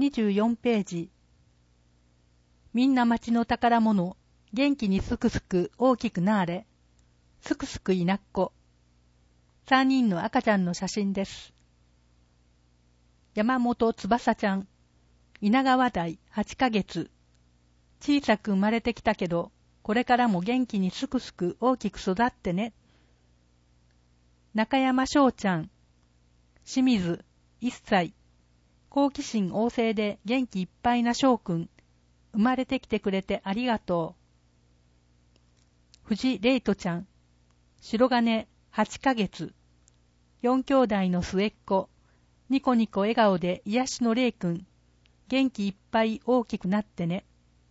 24ページ。みんな町の宝物、元気にすくすく大きくなーれ。すくすくいなっこ。3人の赤ちゃんの写真です。山本翼ちゃん、稲川台8ヶ月。小さく生まれてきたけど、これからも元気にすくすく大きく育ってね。中山翔ちゃん、清水1歳。好奇心旺盛で元気いっぱいな翔くん。生まれてきてくれてありがとう。藤玲斗ちゃん、白金8ヶ月。4兄弟の末っ子。ニコニコ笑顔で癒しの玲くん。元気いっぱい大きくなってね。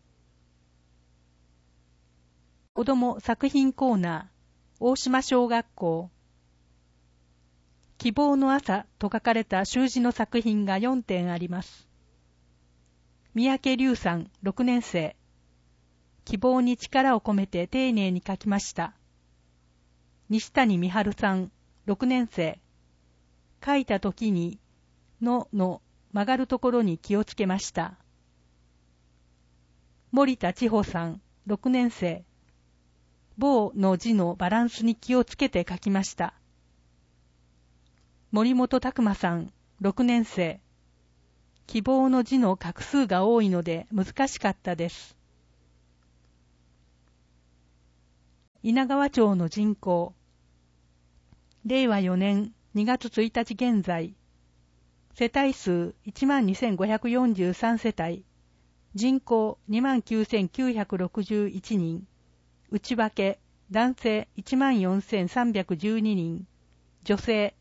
子供作品コーナー、大島小学校。希望の朝と書かれた習字の作品が4点あります。三宅龍さん6年生。希望に力を込めて丁寧に書きました。西谷美春さん6年生。書いた時にの曲がるところに気をつけました。森田千穂さん6年生。棒の字のバランスに気をつけて書きました。森本拓馬さん6年生。希望の字の画数が多いので難しかったです。稲川町の人口。令和4年2月1日現在。世帯数 12,543 世帯。人口 29,961 人。内訳、男性 14,312 人。女性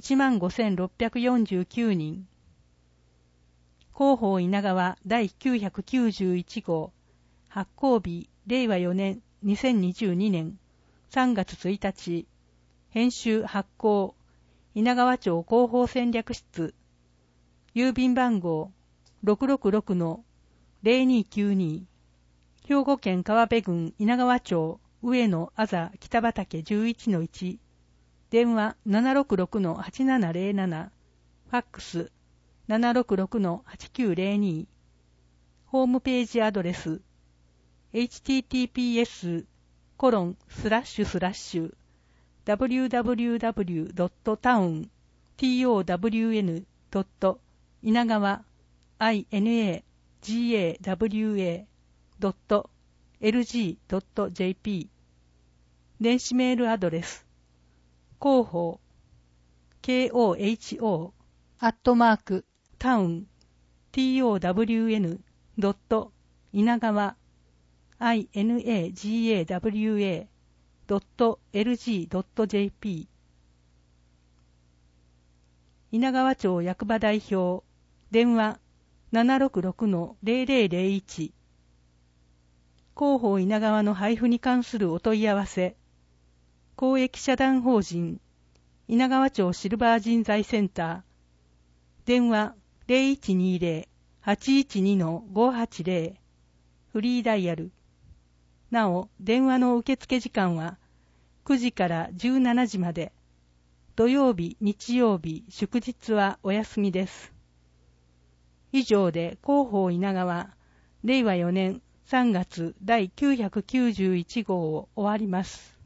15,649 人。広報稲川第991号。発行日、令和4年2022年3月1日。編集発行。稲川町広報戦略室。郵便番号 666-0292。兵庫県川辺郡稲川町上野あざ北畠 11-1。電話 766-8707。ファックス 766-8902。ホームページアドレス https://www.town.lg.jp 電子メールアドレス広報 koho@town.inagawa.lg.jp 稲川町役場代表電話 766-0001 広報稲川の配布に関するお問い合わせ公益社団法人稲川町シルバー人材センター電話 0120-812-580 フリーダイヤル。なお電話の受付時間は9時から17時まで。土曜日、日曜日、祝日はお休みです。以上で広報稲川令和4年3月第991号を終わります。